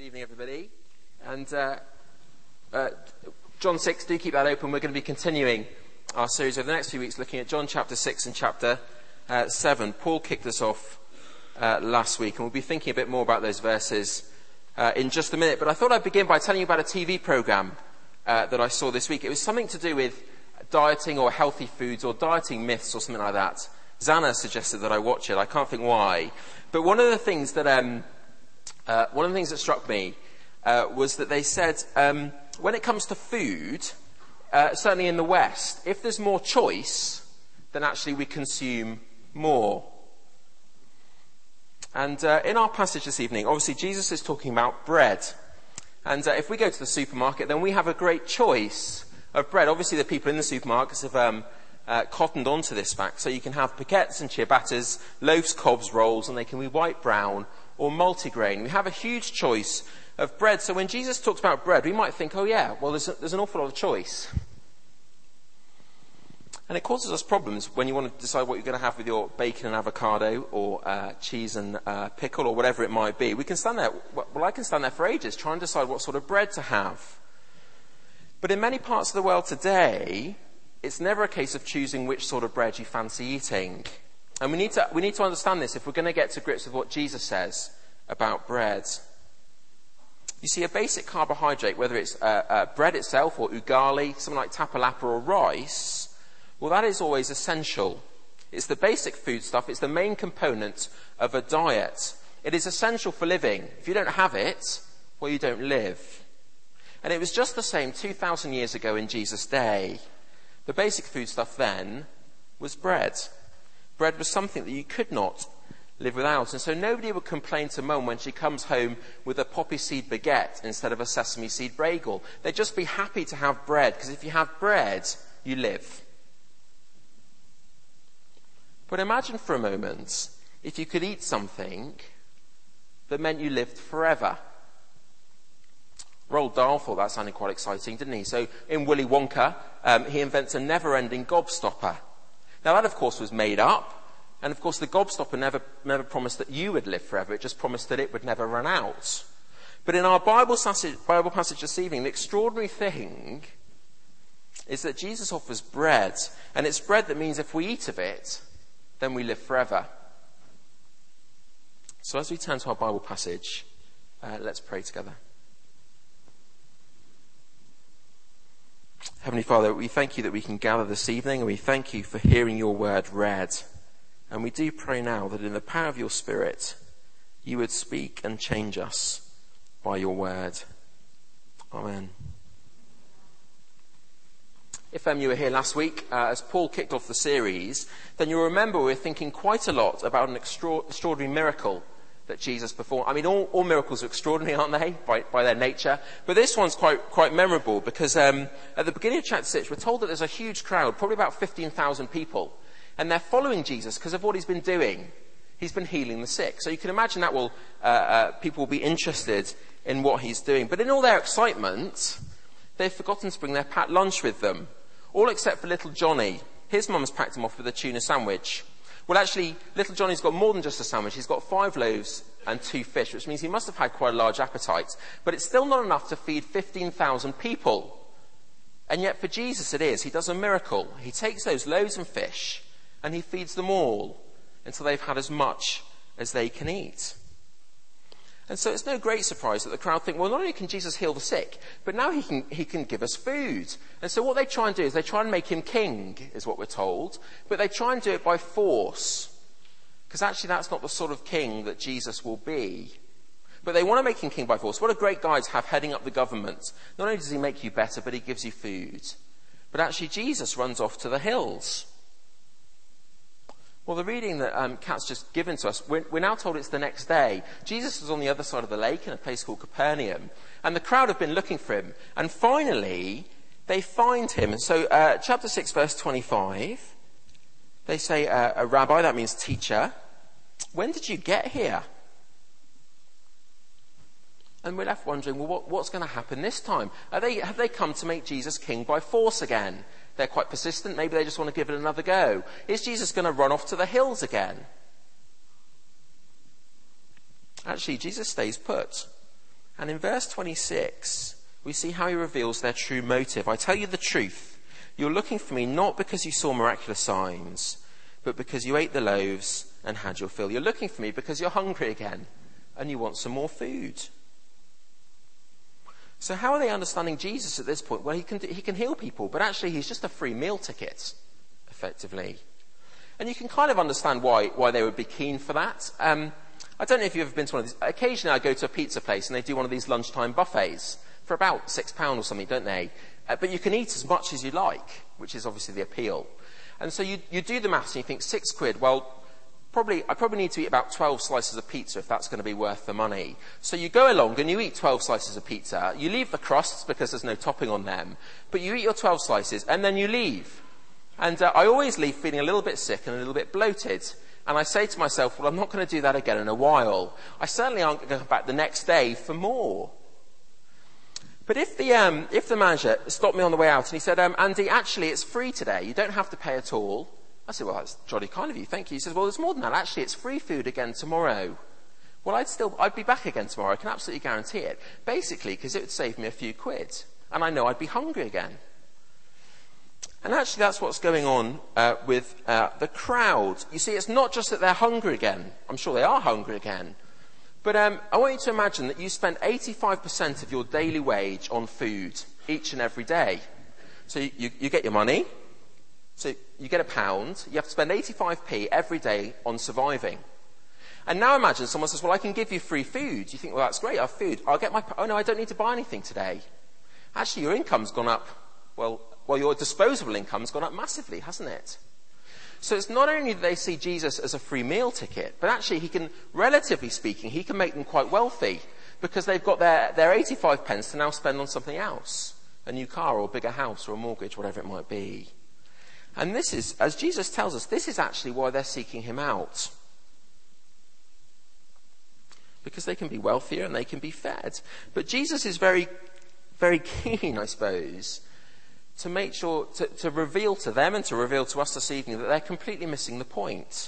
Evening, everybody. And John 6, do keep that open. We're going to be continuing our series over the next few weeks looking at John chapter 6 and chapter 7. Paul kicked us off last week, and we'll be thinking a bit more about those verses in just a minute. But I thought I'd begin by telling you about a TV programme that I saw this week. It was something to do with dieting or healthy foods or dieting myths or something like that. Zana suggested that I watch it. I can't think why. But one of the things that struck me was that they said when it comes to food, certainly in the West, if there's more choice, then actually we consume more. And in our passage this evening, obviously Jesus is talking about bread. And if we go to the supermarket, then we have a great choice of bread. Obviously the people in the supermarkets have cottoned onto this fact. So you can have baguettes and ciabattas, loaves, cobs, rolls, and they can be white, brown, or multigrain. We have a huge choice of bread. So when Jesus talks about bread, we might think, oh yeah, well there's an awful lot of choice. And it causes us problems when you want to decide what you're going to have with your bacon and avocado, or cheese and pickle, or whatever it might be. We can stand there, well I can stand there for ages trying to decide what sort of bread to have. But in many parts of the world today, it's never a case of choosing which sort of bread you fancy eating. And we need to understand this if we're going to get to grips with what Jesus says about bread. You see, a basic carbohydrate, whether it's bread itself or ugali, something like tapalapa or rice, well, that is always essential. It's the basic food stuff. It's the main component of a diet. It is essential for living. If you don't have it, well, you don't live. And it was just the same 2,000 years ago in Jesus' day. The basic food stuff then was bread. Bread was something that you could not live without. And so nobody would complain to Mum when she comes home with a poppy seed baguette instead of a sesame seed bagel. They'd just be happy to have bread, because if you have bread, you live. But imagine for a moment if you could eat something that meant you lived forever. Roald Dahl thought that sounded quite exciting, didn't he? So in Willy Wonka, he invents a never-ending gobstopper. Now that, of course, was made up. And, of course, the gobstopper never promised that you would live forever. It just promised that it would never run out. But in our Bible passage this evening, the extraordinary thing is that Jesus offers bread. And it's bread that means if we eat of it, then we live forever. So as we turn to our Bible passage, let's pray together. Heavenly Father, we thank you that we can gather this evening, and we thank you for hearing your word read. And we do pray now that in the power of your Spirit, you would speak and change us by your word. Amen. If you were here last week, as Paul kicked off the series, then you'll remember we were thinking quite a lot about an extraordinary miracle that Jesus performed. I mean, all miracles are extraordinary, aren't they, by their nature? But this one's quite memorable, because at the beginning of chapter 6, we're told that there's a huge crowd, probably about 15,000 people, and they're following Jesus because of what he's been doing. He's been healing the sick. So you can imagine that people will be interested in what he's doing. But in all their excitement, they've forgotten to bring their packed lunch with them, all except for little Johnny. His mum's packed him off with a tuna sandwich. Well, actually, little Johnny's got more than just a sandwich. He's got 5 loaves and 2 fish, which means he must have had quite a large appetite. But it's still not enough to feed 15,000 people. And yet for Jesus it is. He does a miracle. He takes those loaves and fish and he feeds them all until they've had as much as they can eat. And so it's no great surprise that the crowd think, well, not only can Jesus heal the sick, but now he can give us food. And so what they try and do is they try and make him king, is what we're told. But they try and do it by force. Because actually that's not the sort of king that Jesus will be. But they want to make him king by force. What a great guy to have heading up the government. Not only does he make you better, but he gives you food. But actually Jesus runs off to the hills. Well, the reading that Kat's just given to us, we're now told it's the next day. Jesus was on the other side of the lake in a place called Capernaum, and the crowd have been looking for him. And finally, they find him. And so, chapter 6, verse 25, they say, a rabbi, that means teacher, when did you get here? And we're left wondering, well, what's going to happen this time? Have they come to make Jesus king by force again? They're quite persistent. Maybe they just want to give it another go. Is Jesus going to run off to the hills again? Actually, Jesus stays put. And in verse 26, we see how he reveals their true motive. I tell you the truth, you're looking for me not because you saw miraculous signs, but because you ate the loaves and had your fill. You're looking for me because you're hungry again and you want some more food. So how are they understanding Jesus at this point? Well, he can heal people, but actually he's just a free meal ticket, effectively. And you can kind of understand why they would be keen for that. I don't know if you've ever been to one of these. Occasionally I go to a pizza place and they do one of these lunchtime buffets for about £6 or something, don't they? But you can eat as much as you like, which is obviously the appeal. And so you do the maths and you think £6, well, I probably need to eat about 12 slices of pizza if that's going to be worth the money. So you go along and you eat 12 slices of pizza. You leave the crusts because there's no topping on them. But you eat your 12 slices and then you leave. And I always leave feeling a little bit sick and a little bit bloated. And I say to myself, well, I'm not going to do that again in a while. I certainly aren't going to come back the next day for more. But if the manager stopped me on the way out and he said, Andy, actually it's free today. You don't have to pay at all. I said, well, that's jolly kind of you, thank you. He says, well, there's more than that. Actually, it's free food again tomorrow. Well, I'd be back again tomorrow. I can absolutely guarantee it. Basically, because it would save me a few quid. And I know I'd be hungry again. And actually, that's what's going on with the crowd. You see, it's not just that they're hungry again. I'm sure they are hungry again. But I want you to imagine that you spend 85% of your daily wage on food each and every day. So you get your money. So you get £1. You have to spend 85p every day on surviving. And now imagine someone says, well, I can give you free food. You think, well, that's great. I have food. Oh, no, I don't need to buy anything today. Actually, your income's gone up. Well, your disposable income's gone up massively, hasn't it? So it's not only that they see Jesus as a free meal ticket, but actually relatively speaking, he can make them quite wealthy because they've got their 85 pence to now spend on something else. A new car or a bigger house or a mortgage, whatever it might be. And this is, as Jesus tells us, this is actually why they're seeking him out. Because they can be wealthier and they can be fed. But Jesus is very, very keen, I suppose, to make sure, to reveal to them and to reveal to us this evening that they're completely missing the point.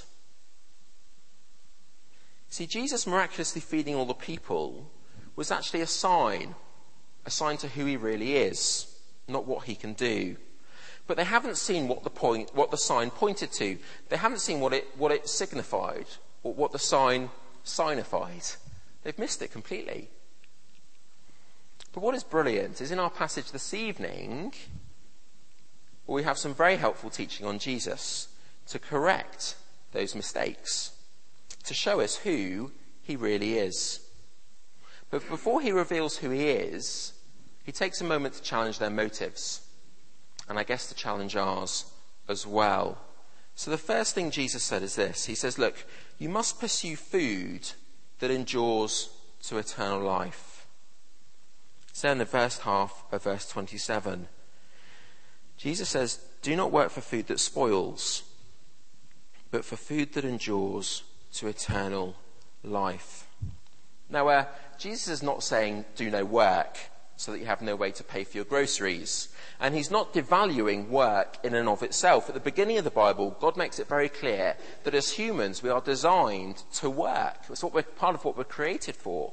See, Jesus miraculously feeding all the people was actually a sign to who he really is, not what he can do. But they haven't seen what the sign pointed to. They haven't seen what it signified, or what the sign signified. They've missed it completely. But what is brilliant is in our passage this evening, we have some very helpful teaching on Jesus to correct those mistakes, to show us who he really is. But before he reveals who he is, he takes a moment to challenge their motives. And I guess to challenge ours as well. So the first thing Jesus said is this. He says, look, you must pursue food that endures to eternal life. So in the first half of verse 27, Jesus says, do not work for food that spoils, but for food that endures to eternal life. Now, Jesus is not saying do no work so that you have no way to pay for your groceries. And he's not devaluing work in and of itself. At the beginning of the Bible, God makes it very clear that as humans, we are designed to work. It's part of what we're created for.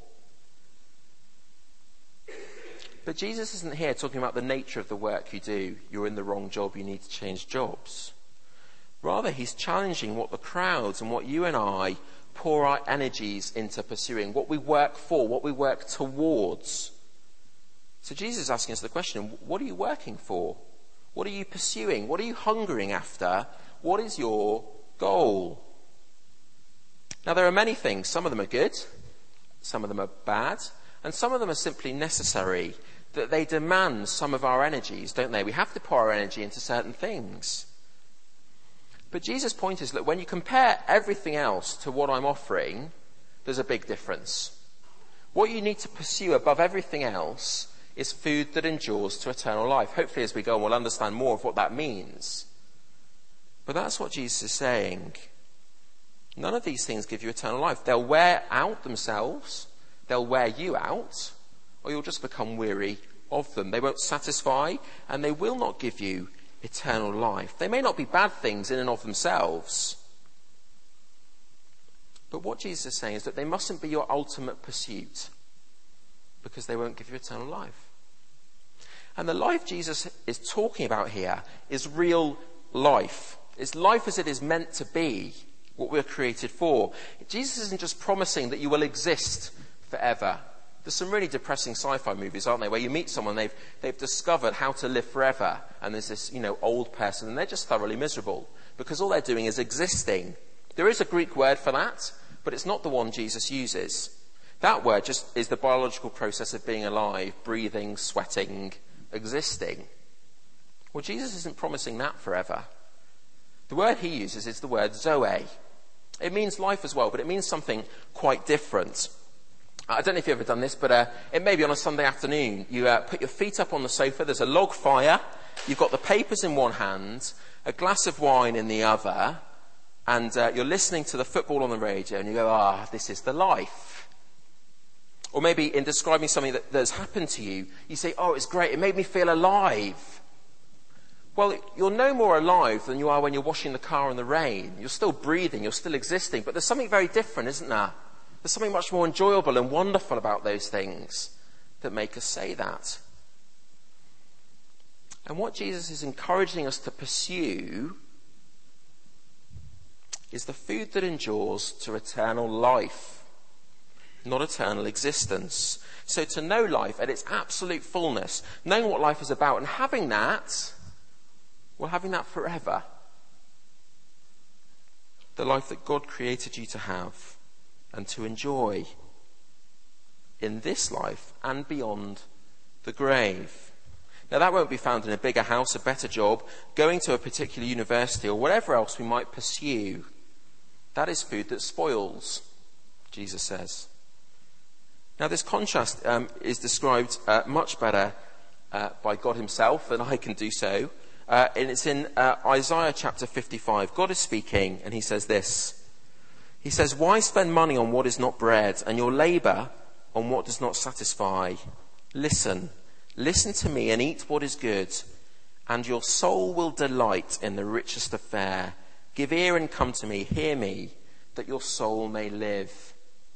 But Jesus isn't here talking about the nature of the work you do. You're in the wrong job, you need to change jobs. Rather, he's challenging what the crowds and what you and I pour our energies into pursuing, what we work for, what we work towards. So Jesus is asking us the question, what are you working for? What are you pursuing? What are you hungering after? What is your goal? Now, there are many things. Some of them are good, some of them are bad, and some of them are simply necessary, that they demand some of our energies, don't they? We have to pour our energy into certain things. But Jesus' point is that when you compare everything else to what I'm offering, there's a big difference. What you need to pursue above everything else is food that endures to eternal life. Hopefully as we go on we'll understand more of what that means. But that's what Jesus is saying. None of these things give you eternal life. They'll wear out themselves, they'll wear you out, or you'll just become weary of them. They won't satisfy, and they will not give you eternal life. They may not be bad things in and of themselves, but what Jesus is saying is that they mustn't be your ultimate pursuit, because they won't give you eternal life. And the life Jesus is talking about here is real life. It's life as it is meant to be, what we're created for. Jesus isn't just promising that you will exist forever. There's some really depressing sci-fi movies, aren't there, where you meet someone, they've discovered how to live forever, and there's this, old person, and they're just thoroughly miserable because all they're doing is existing. There is a Greek word for that, but it's not the one Jesus uses. That word just is the biological process of being alive, breathing, sweating, existing. Well, Jesus isn't promising that forever. The word he uses is the word zoe. It means life as well, but it means something quite different. I don't know if you've ever done this, but it may be on a Sunday afternoon. You put your feet up on the sofa, there's a log fire, you've got the papers in one hand, a glass of wine in the other, and you're listening to the football on the radio, and you go, this is the life. Or maybe in describing something that's happened to you, you say, it's great, it made me feel alive. Well, you're no more alive than you are when you're washing the car in the rain. You're still breathing, you're still existing, but there's something very different, isn't there? There's something much more enjoyable and wonderful about those things that make us say that. And what Jesus is encouraging us to pursue is the food that endures to eternal life, not eternal existence. So to know life at its absolute fullness, knowing what life is about and having that forever. The life that God created you to have and to enjoy in this life and beyond the grave. Now that won't be found in a bigger house, a better job, going to a particular university or whatever else we might pursue. That is food that spoils, Jesus says. Now this contrast is described much better by God himself than I can do so. And it's in Isaiah chapter 55. God is speaking and he says this. He says, "Why spend money on what is not bread and your labour on what does not satisfy? Listen to me and eat what is good, and your soul will delight in the richest of fare. Give ear and come to me, hear me, that your soul may live."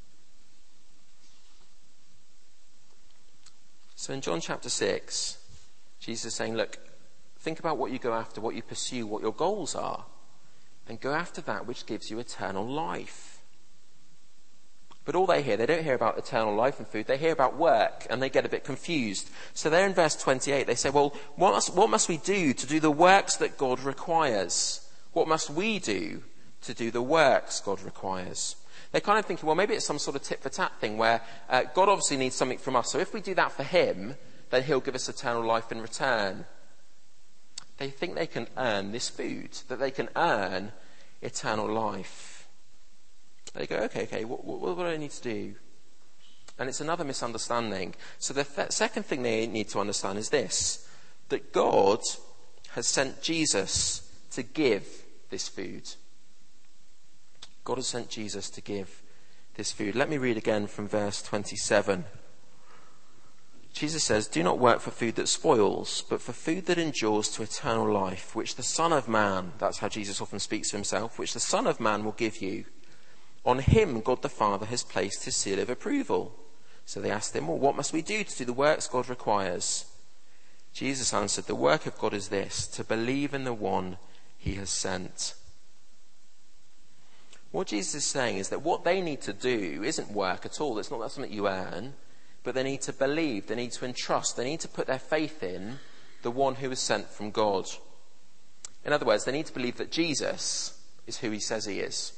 So in John chapter 6, Jesus is saying, look, think about what you go after, what you pursue, what your goals are, and go after that which gives you eternal life. But all they don't hear about eternal life and food, they hear about work, and they get a bit confused. So there in verse 28, they say, well, what must we do to do the works that God requires? What must we do to do the works God requires? They're kind of thinking, well, maybe it's some sort of tit-for-tat thing where God obviously needs something from us, so if we do that for him, then he'll give us eternal life in return. They think they can earn this food, that they can earn eternal life. They go, okay, what do I need to do? And it's another misunderstanding. So the second thing they need to understand is this, that God has sent Jesus to give this food. God has sent Jesus to give this food. Let me read again from verse 27. Jesus says, "Do not work for food that spoils, but for food that endures to eternal life, which the Son of Man," that's how Jesus often speaks to himself, "which the Son of Man will give you. On him God the Father has placed his seal of approval." So they asked him, well, what must we do to do the works God requires? Jesus answered, "The work of God is this, to believe in the one he has sent." What Jesus is saying is that what they need to do isn't work at all. It's not something you earn. But they need to believe, they need to entrust, they need to put their faith in the one who is sent from God. In other words, they need to believe that Jesus is who he says he is.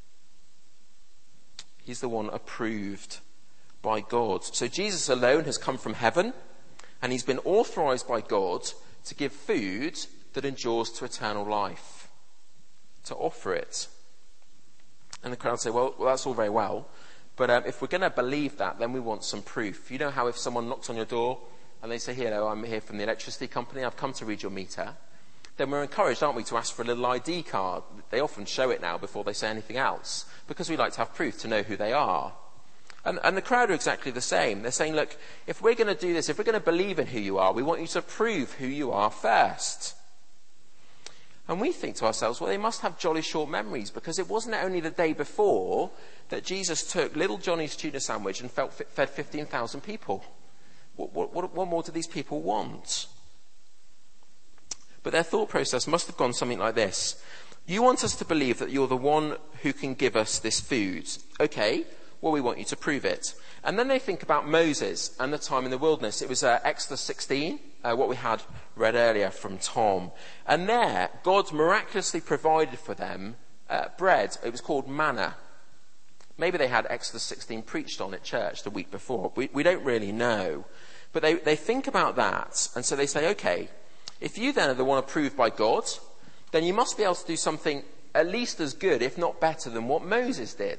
He's the one approved by God. So Jesus alone has come from heaven, and he's been authorized by God to give food that endures to eternal life, to offer it. And the crowd say, well, that's all very well. But if we're going to believe that, then we want some proof. You know how if someone knocks on your door and they say, hello, I'm here from the electricity company, I've come to read your meter, then we're encouraged, aren't we, to ask for a little ID card. They often show it now before they say anything else, because we like to have proof to know who they are. And the crowd are exactly the same. They're saying, look, if we're going to do this, if we're going to believe in who you are, we want you to prove who you are first. And we think to ourselves, well, they must have jolly short memories, because it wasn't only the day before that Jesus took little Johnny's tuna sandwich and fed 15,000 people. What more do these people want? But their thought process must have gone something like this. You want us to believe that you're the one who can give us this food. Okay, well, we want you to prove it. And then they think about Moses and the time in the wilderness. It was Exodus 16, what we had read earlier from Tom. And there, God miraculously provided for them bread. It was called manna. Maybe they had Exodus 16 preached on at church the week before. We don't really know. But they think about that, and so they say, okay, if you then are the one approved by God, then you must be able to do something at least as good, if not better, than what Moses did.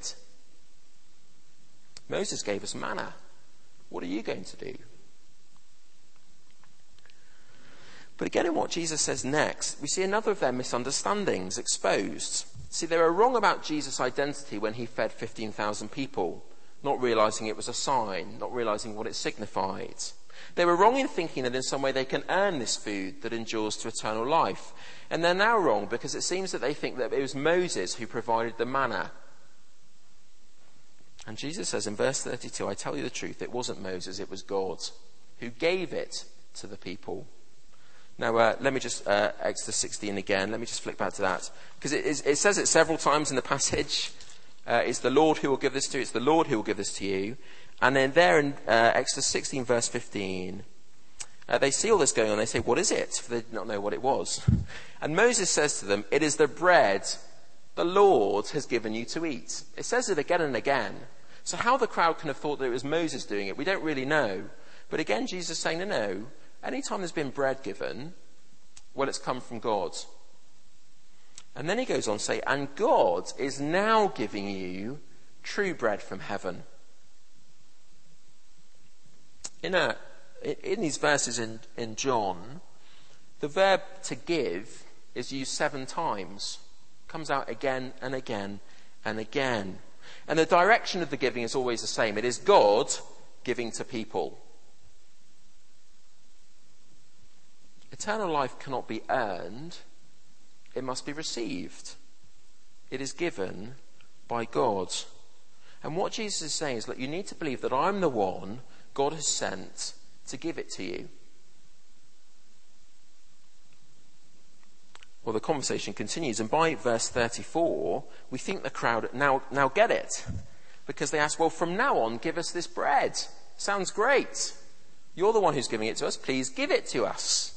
Moses gave us manna. What are you going to do? But again, in what Jesus says next, we see another of their misunderstandings exposed. See, they were wrong about Jesus' identity when he fed 15,000 people, not realizing it was a sign, not realizing what it signified. They were wrong in thinking that in some way they can earn this food that endures to eternal life. And they're now wrong because it seems that they think that it was Moses who provided the manna. And Jesus says in verse 32, I tell you the truth, it wasn't Moses, it was God who gave it to the people. Now, let me just, Exodus 16 again, let me just flick back to that. Because it says it several times in the passage. It's the Lord who will give this to you, it's the Lord who will give this to you. And then there in Exodus 16 verse 15, they see all this going on. They say, what is it? For they did not know what it was. And Moses says to them, it is the bread the Lord has given you to eat. It says it again and again. So how the crowd can have thought that it was Moses doing it, we don't really know. But again, Jesus is saying, no. Anytime there's been bread given, well, it's come from God. And then he goes on to say, and God is now giving you true bread from heaven. In these verses in John, the verb to give is used 7 times. Comes out again and again and again. And the direction of the giving is always the same. It is God giving to people. Eternal life cannot be earned. It must be received. It is given by God. And what Jesus is saying is, look, you need to believe that I'm the one God has sent to give it to you. Well, the conversation continues, and by verse 34, we think the crowd now get it. Because they ask, well, from now on, give us this bread. Sounds great. You're the one who's giving it to us. Please give it to us.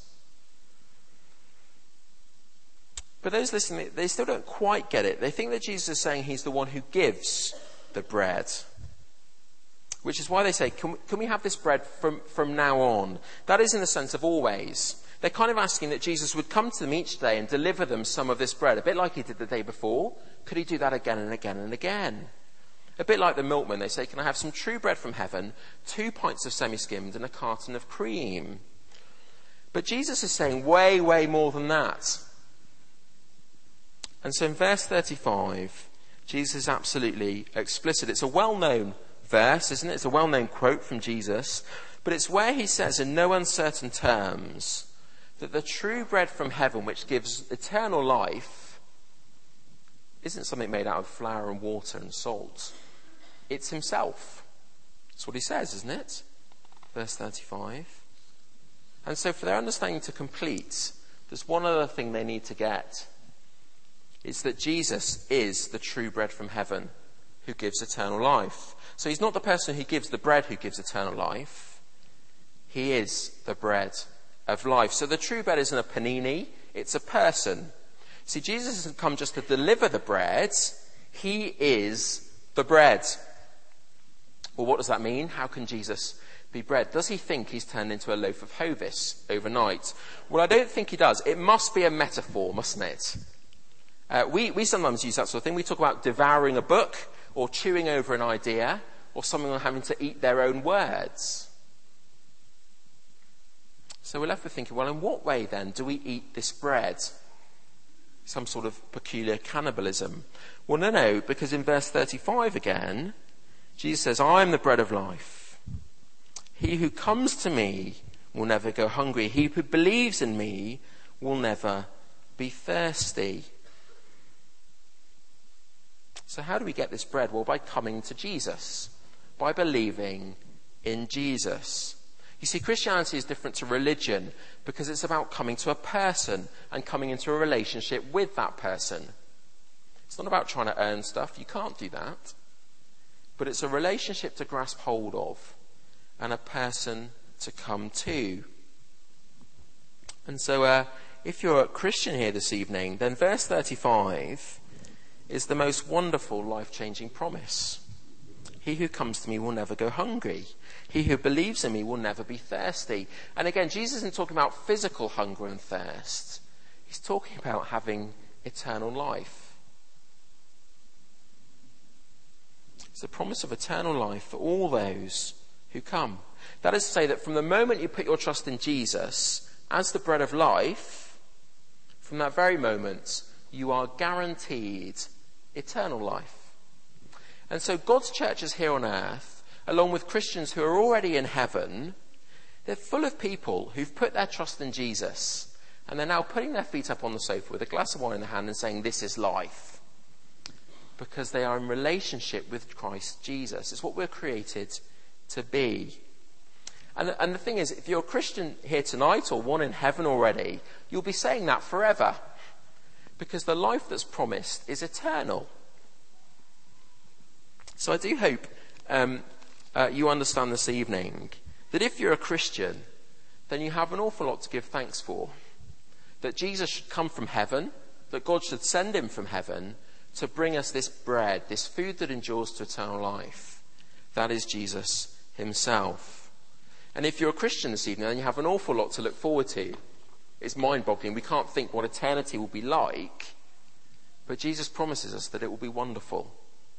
But those listening, they still don't quite get it. They think that Jesus is saying he's the one who gives the bread. Which is why they say, can we have this bread from now on? That is in the sense of always. They're kind of asking that Jesus would come to them each day and deliver them some of this bread, a bit like he did the day before. Could he do that again and again and again? A bit like the milkman, they say, can I have some true bread from heaven, 2 pints of semi-skimmed and a carton of cream? But Jesus is saying way, way more than that. And so in verse 35, Jesus is absolutely explicit. It's a well-known verse, isn't it? It's a well-known quote from Jesus. But it's where he says in no uncertain terms that the true bread from heaven, which gives eternal life, isn't something made out of flour and water and salt. It's himself. That's what he says, isn't it? Verse 35. And so for their understanding to complete, there's one other thing they need to get. It's that Jesus is the true bread from heaven who gives eternal life. So he's not the person who gives the bread who gives eternal life. He is the bread of life. So the true bread isn't a panini, it's a person. See, Jesus hasn't come just to deliver the bread. He is the bread. Well, what does that mean? How can Jesus be bread? Does he think he's turned into a loaf of Hovis overnight? Well, I don't think he does. It must be a metaphor, mustn't it? We sometimes use that sort of thing. We talk about devouring a book or chewing over an idea or someone having to eat their own words. So we're left with thinking, well, in what way then do we eat this bread? Some sort of peculiar cannibalism. Well, no, because in verse 35 again, Jesus says, I am the bread of life. He who comes to me will never go hungry. He who believes in me will never be thirsty. So how do we get this bread? Well, by coming to Jesus, by believing in Jesus. You see, Christianity is different to religion because it's about coming to a person and coming into a relationship with that person. It's not about trying to earn stuff. You can't do that. But it's a relationship to grasp hold of and a person to come to. And so if you're a Christian here this evening, then verse 35 is the most wonderful, life-changing promise. He who comes to me will never go hungry. He who believes in me will never be thirsty. And again, Jesus isn't talking about physical hunger and thirst. He's talking about having eternal life. It's the promise of eternal life for all those who come. That is to say that from the moment you put your trust in Jesus as the bread of life, from that very moment, you are guaranteed eternal life. And so God's churches here on earth, along with Christians who are already in heaven, they're full of people who've put their trust in Jesus, and they're now putting their feet up on the sofa with a glass of wine in their hand and saying, this is life. Because they are in relationship with Christ Jesus. It's what we're created to be. And the thing is, if you're a Christian here tonight or one in heaven already, you'll be saying that forever. Because the life that's promised is eternal. So I do hope you understand this evening that if you're a Christian, then you have an awful lot to give thanks for. That Jesus should come from heaven, that God should send him from heaven to bring us this bread, this food that endures to eternal life. That is Jesus himself. And if you're a Christian this evening, then you have an awful lot to look forward to. It's mind-boggling. We can't think what eternity will be like, but Jesus promises us that it will be wonderful.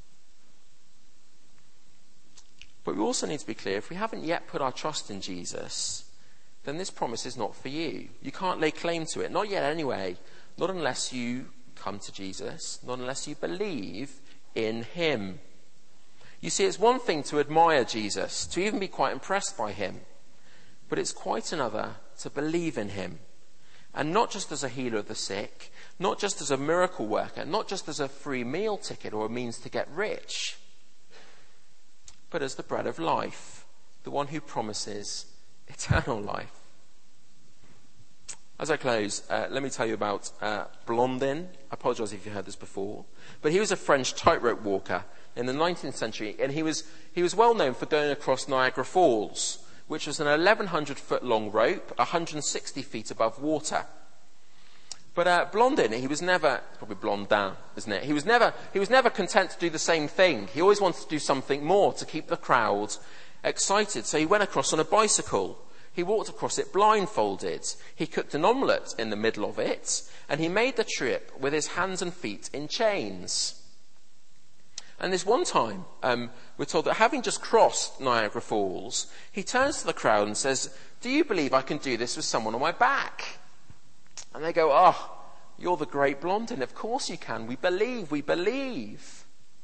But we also need to be clear, if we haven't yet put our trust in Jesus, then this promise is not for you. You can't lay claim to it. Not yet anyway. Not unless you come to Jesus. Not unless you believe in him. You see, it's one thing to admire Jesus, to even be quite impressed by him. But it's quite another to believe in him. And not just as a healer of the sick, not just as a miracle worker, not just as a free meal ticket or a means to get rich, but as the bread of life, the one who promises eternal life. As I close, let me tell you about Blondin. I apologise if you heard this before. But he was a French tightrope walker in the 19th century, and he was well known for going across Niagara Falls, which was an 1,100-foot long rope, 160 feet above water. But Blondin, he was never, probably Blondin, isn't it? He was never content to do the same thing. He always wanted to do something more to keep the crowd excited. So he went across on a bicycle. He walked across it blindfolded. He cooked an omelette in the middle of it, and he made the trip with his hands and feet in chains. And this one time, we're told that having just crossed Niagara Falls, he turns to the crowd and says, "Do you believe I can do this with someone on my back?" And they go, "Oh, you're the great Blondin. Of course you can. We believe.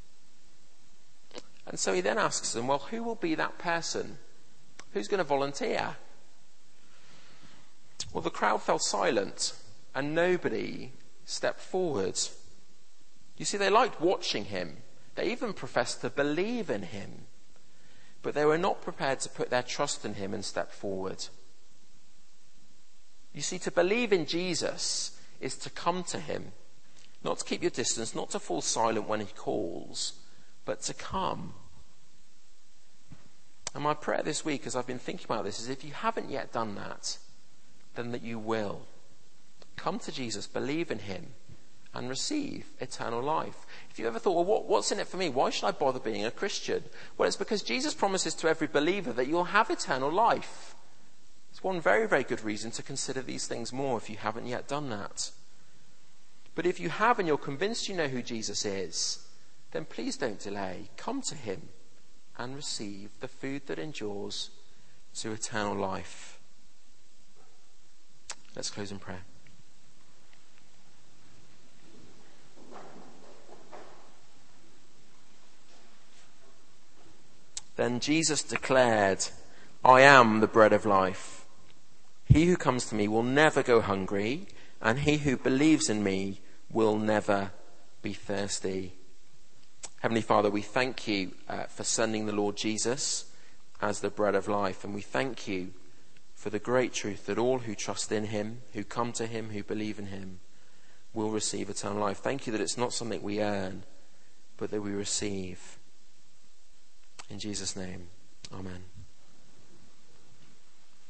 And so he then asks them, well, who will be that person? Who's going to volunteer? Well, the crowd fell silent and nobody stepped forward. You see, they liked watching him. They even professed to believe in him. But they were not prepared to put their trust in him and step forward. You see, to believe in Jesus is to come to him. Not to keep your distance, not to fall silent when he calls, but to come. And my prayer this week, as I've been thinking about this, is if you haven't yet done that, then that you will. Come to Jesus, believe in him, and receive eternal life. If you ever thought, well, what's in it for me? Why should I bother being a Christian? Well, it's because Jesus promises to every believer that you'll have eternal life. It's one very, very good reason to consider these things more if you haven't yet done that. But if you have and you're convinced you know who Jesus is, then please don't delay. Come to him and receive the food that endures to eternal life. Let's close in prayer. Then Jesus declared, "I am the bread of life. He who comes to me will never go hungry, and he who believes in me will never be thirsty." Heavenly Father, we thank you for sending the Lord Jesus as the bread of life, and we thank you for the great truth that all who trust in him, who come to him, who believe in him, will receive eternal life. Thank you that it's not something we earn, but that we receive. In Jesus' name, amen.